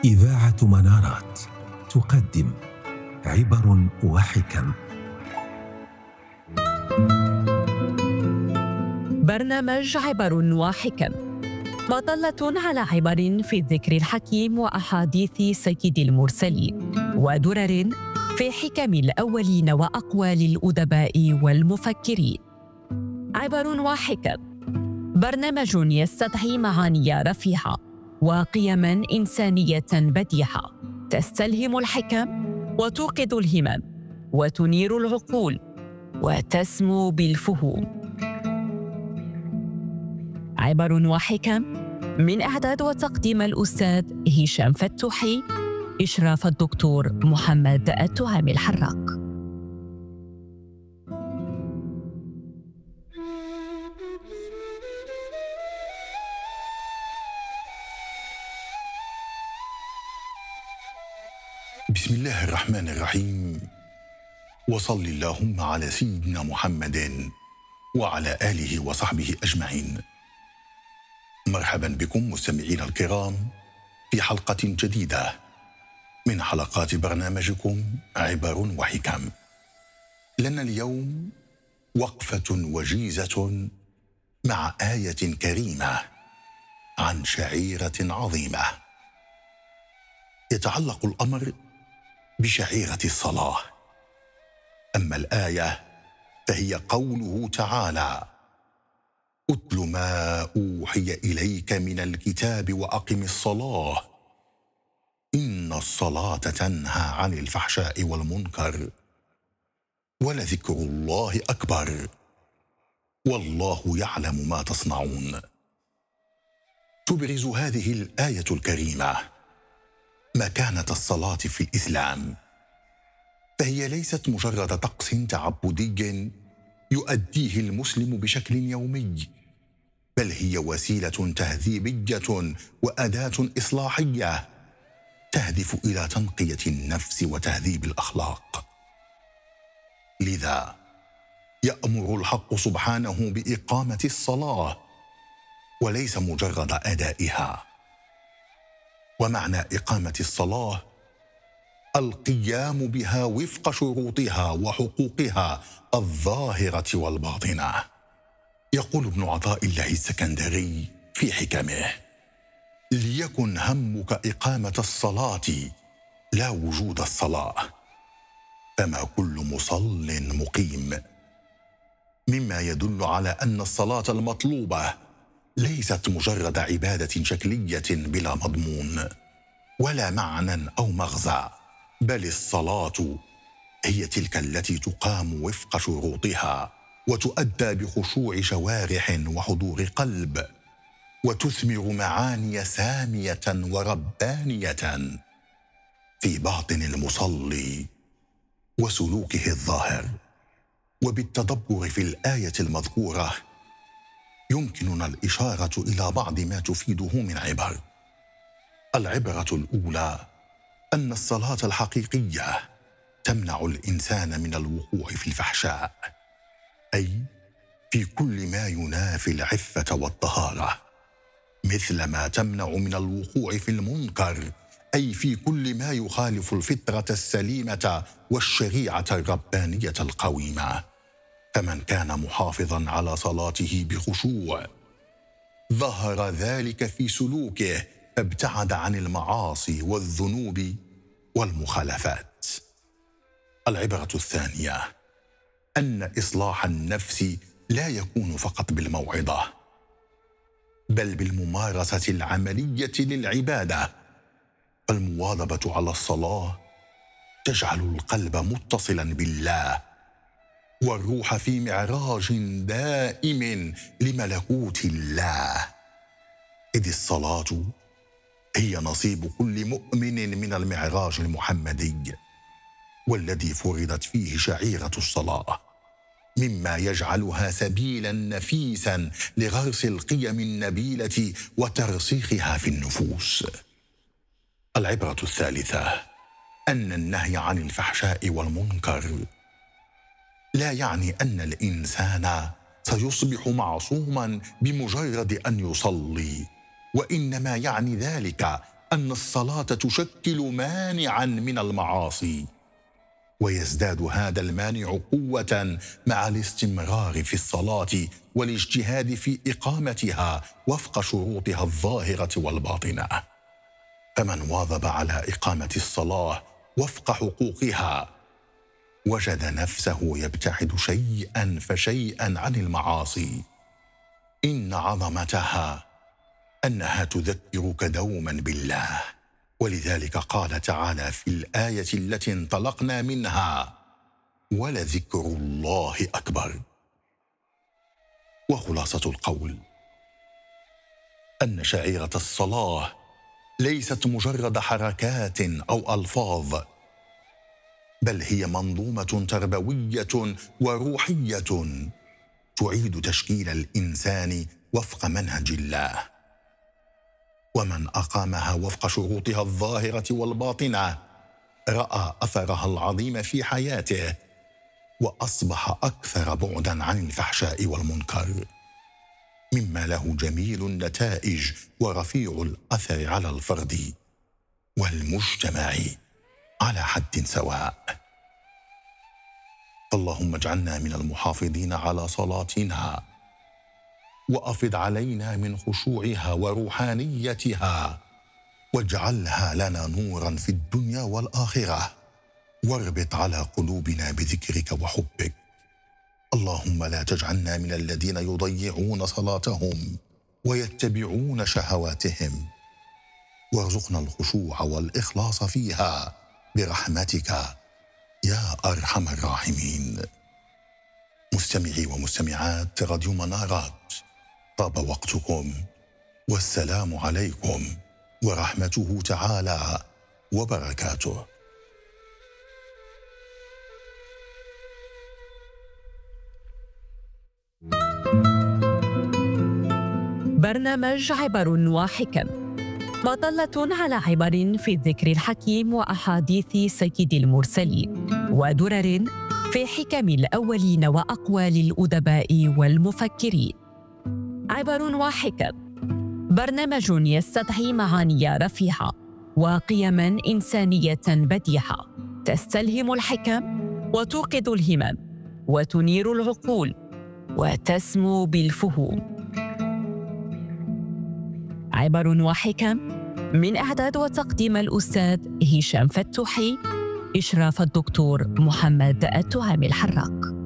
إذاعة منارات تقدم عبر وحكم. برنامج عبر وحكم، مطلة على عبر في الذكر الحكيم وأحاديث سيد المرسلين، ودرر في حكم الأولين وأقوال الأدباء والمفكرين. عبر وحكم برنامج يستدعي معاني رفيعة وقيما إنسانية بديعة تستلهم الحكم وتوقظ الهمم وتنير العقول وتسمو بالفهوم. عبر وحكم من إعداد وتقديم الأستاذ هشام فتوحي، إشراف الدكتور محمد التهامي الحراق. بسم الله الرحمن الرحيم، وصل اللهم على سيدنا محمد وعلى آله وصحبه أجمعين. مرحبا بكم مستمعينا الكرام في حلقة جديدة من حلقات برنامجكم عبر وحكم. لنا اليوم وقفة وجيزة مع آية كريمة عن شعيرة عظيمة. يتعلق الأمر بشعيرة الصلاة. أما الآية فهي قوله تعالى: أتل ما أوحي إليك من الكتاب وأقم الصلاة إن الصلاة تنهى عن الفحشاء والمنكر ولذكر الله أكبر والله يعلم ما تصنعون. تبرز هذه الآية الكريمة مكانة الصلاة في الإسلام، فهي ليست مجرد طقس تعبدي يؤديه المسلم بشكل يومي، بل هي وسيلة تهذيبية وأداة إصلاحية تهدف إلى تنقية النفس وتهذيب الأخلاق. لذا يأمر الحق سبحانه بإقامة الصلاة وليس مجرد أدائها. ومعنى إقامة الصلاة القيام بها وفق شروطها وحقوقها الظاهرة والباطنة. يقول ابن عطاء الله السكندري في حكمه: ليكن همك إقامة الصلاة لا وجود الصلاة، فما كل مصل مقيم، مما يدل على أن الصلاة المطلوبة ليست مجرد عبادة شكلية بلا مضمون ولا معنى أو مغزى، بل الصلاة هي تلك التي تقام وفق شروطها وتؤدى بخشوع جوارح وحضور قلب، وتثمر معاني سامية وربانية في باطن المصلي وسلوكه الظاهر. وبالتدبر في الآية المذكورة يمكننا الإشارة إلى بعض ما تفيده من عبر. العبرة الأولى أن الصلاة الحقيقية تمنع الإنسان من الوقوع في الفحشاء، أي في كل ما ينافي العفة والطهارة، مثل ما تمنع من الوقوع في المنكر، أي في كل ما يخالف الفطرة السليمة والشريعة الربانية القويمة. فمن كان محافظا على صلاته بخشوع ظهر ذلك في سلوكه، فابتعد عن المعاصي والذنوب والمخالفات. العبرة الثانية أن إصلاح النفس لا يكون فقط بالموعظة، بل بالممارسة العملية للعبادة. فالمواظبة على الصلاة تجعل القلب متصلا بالله والروح في معراج دائم لملكوت الله، إذ الصلاة هي نصيب كل مؤمن من المعراج المحمدي، والذي فرضت فيه شعيرة الصلاة، مما يجعلها سبيلا نفيسا لغرس القيم النبيلة وترسيخها في النفوس. العبرة الثالثة أن النهي عن الفحشاء والمنكر لا يعني أن الإنسان سيصبح معصوما بمجرد أن يصلي، وإنما يعني ذلك أن الصلاة تشكل مانعاً من المعاصي، ويزداد هذا المانع قوة مع الاستمرار في الصلاة والاجتهاد في إقامتها وفق شروطها الظاهرة والباطنة. فمن واظب على إقامة الصلاة وفق حقوقها وجد نفسه يبتعد شيئاً فشيئاً عن المعاصي. إن عظمتها أنها تذكرك دوماً بالله، ولذلك قال تعالى في الآية التي انطلقنا منها: ولذكر الله أكبر. وخلاصة القول أن شعيرة الصلاة ليست مجرد حركات أو ألفاظ، بل هي منظومة تربوية وروحية تعيد تشكيل الإنسان وفق منهج الله. ومن أقامها وفق شروطها الظاهرة والباطنة رأى أثرها العظيم في حياته، وأصبح أكثر بعداً عن الفحشاء والمنكر، مما له جميل النتائج ورفيع الأثر على الفرد والمجتمع على حد سواء. اللهم اجعلنا من المحافظين على صلاتنا، وأفض علينا من خشوعها وروحانيتها، واجعلها لنا نوراً في الدنيا والآخرة، واربط على قلوبنا بذكرك وحبك. اللهم لا تجعلنا من الذين يضيعون صلاتهم ويتبعون شهواتهم، وارزقنا الخشوع والإخلاص فيها برحمتك يا أرحم الراحمين. مستمعي ومستمعات راديو منارات، طاب وقتكم، والسلام عليكم ورحمته تعالى وبركاته. برنامج عبر وحكم، مطلة على عبر في الذكر الحكيم وأحاديث سيد المرسلين، ودرر في حكم الأولين وأقوال الأدباء والمفكرين. عبر وحكم برنامج يستدعي معاني رفيعة وقيما إنسانية بديعة، تستلهم الحكم وتوقظ الهمم وتنير العقول وتسمو بالفهوم. عبر وحكم من إعداد وتقديم الأستاذ هشام فتوحي، إشراف الدكتور محمد التهامي الحراق.